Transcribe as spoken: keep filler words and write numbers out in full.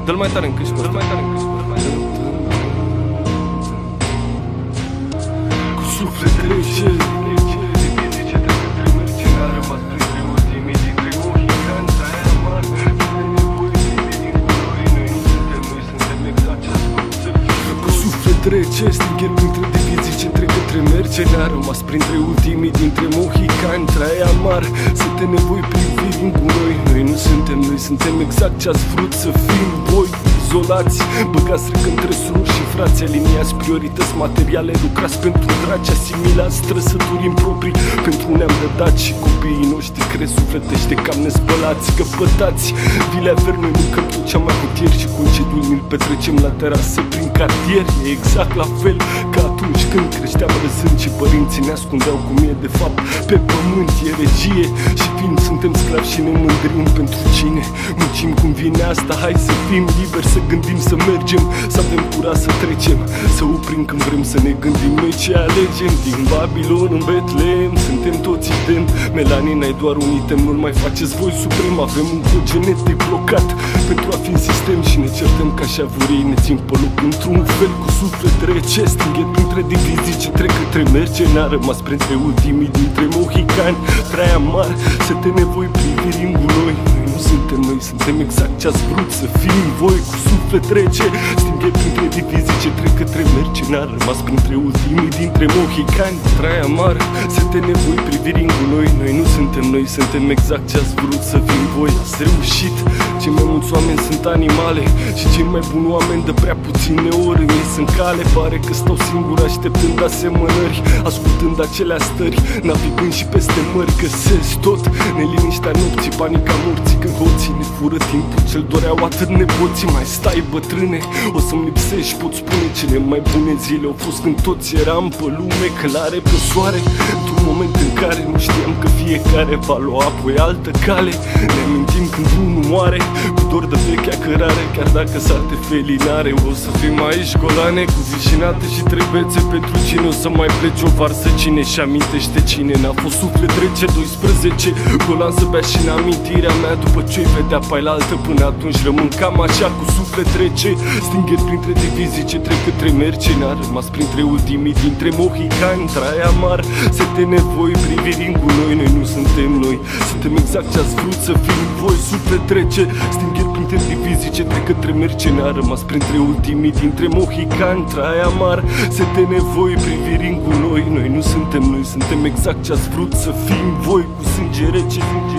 Dă-l mai tare în câșcă, dă-l mai tare în câșcă. Cu suflet rece, zice trebuie că merge, n-a rămas printre ultimii dintre mohicani. Aia mare, n-ai nevoie de nimic cu noi. Noi nu suntem, noi suntem exact ce ascult să fim. Cu suflet rece, stingher printre divizii ce trec către merge, n-a rămas printre ultimii dintre mohicani. Trai amar, să te nevoi privind cu noi. Noi nu suntem, noi suntem exact ce ați vrut să fim voi. Izolați, băgați rec între surori și frați, aliniați priorități materiale, lucrați pentru draci, asimilați trăsături improprii pentru neam rădat și copiii noștri cresc sufletește cam nespălați. Căpătați vilea veri, noi mâncăm tot ce-am avut ieri și concediul mi-l petrecem la terasă prin cartier. E exact la fel ca atunci când creșteam răzând și părinții ne ascundeau cum e de fapt pe pământ. E regie și fiind suntem sclavi și ne mândrim pentru cine muncim cum vine asta. Hai să fim liberi, să gândim, să mergem, să avem curaj să trecem, să oprim când vrem să ne gândim noi ce alegem. Din Babilon în Betlehem suntem toți idem. Melanina e doar un item, nu-l mai faceți voi suprem. Avem un cod genetic blocat pentru a fi în sistem și ne certăm ca și avurii ne țin pe loc într-un fel. Cu suflet rece, stingher printre divizii ce trec către merge, n-a rămas printre ultimii dintre mohicani. Trai amar, să te nevoi priviri în noi. Noi nu suntem, noi suntem exact ce ați vrut să fim voi. Cu suflet rece, stingher printre divizii ce trec către merge, n-a rămas printre ultimii dintre mohicani. Trai amar, să te nevoi priviri în noi. Noi nu suntem, noi suntem exact ce ați vrut să fim voi. Ați reușit, cei mai mulți oameni sunt animale și cei mai buni oameni de prea puține ori îmi ies în cale. Pare că stau singur așteptând asemănări, ascultând acelea stări, navigând și peste mări. Găsesc tot neliniștea nopții, panica morții când hoții ne fură timpul ce-l doreau atât nepoții. Mai stai bătrâne, o să-mi lipsești, pot spune cele mai bune zile au fost când toți eram pe lume clare pe soare, într-un moment în care nu știam că fiecare va lua apoi altă cale. Ne amintim când unul moare cu dor de vechea cărare, chiar dacă sarte felinare. O să fim aici golane cu vișinate și trebuțe pentru cine o să mai plece o varsă. Cine și amintește cine n-a fost suflet rece doisprezece golan să bea și în amintirea mea după ce-i vedea pe altă. Până atunci rămân cam așa cu suflet rece, stingher printre divizii ce trec către merge, n-a rămas printre ultimii dintre mohicani. Trai amar, să te nevoi priviri cu noi. Noi nu suntem, noi suntem exact ce ați vrut să fim voi. Suflet rece, stingher printre divizii ce trec către merge, n-a rămas printre ultimii dintre mohicani. Trai amar, să te nevoi priviri cu noi. Noi nu suntem, noi suntem exact ce ați vrut să fim voi. Cu sânge rece, sânge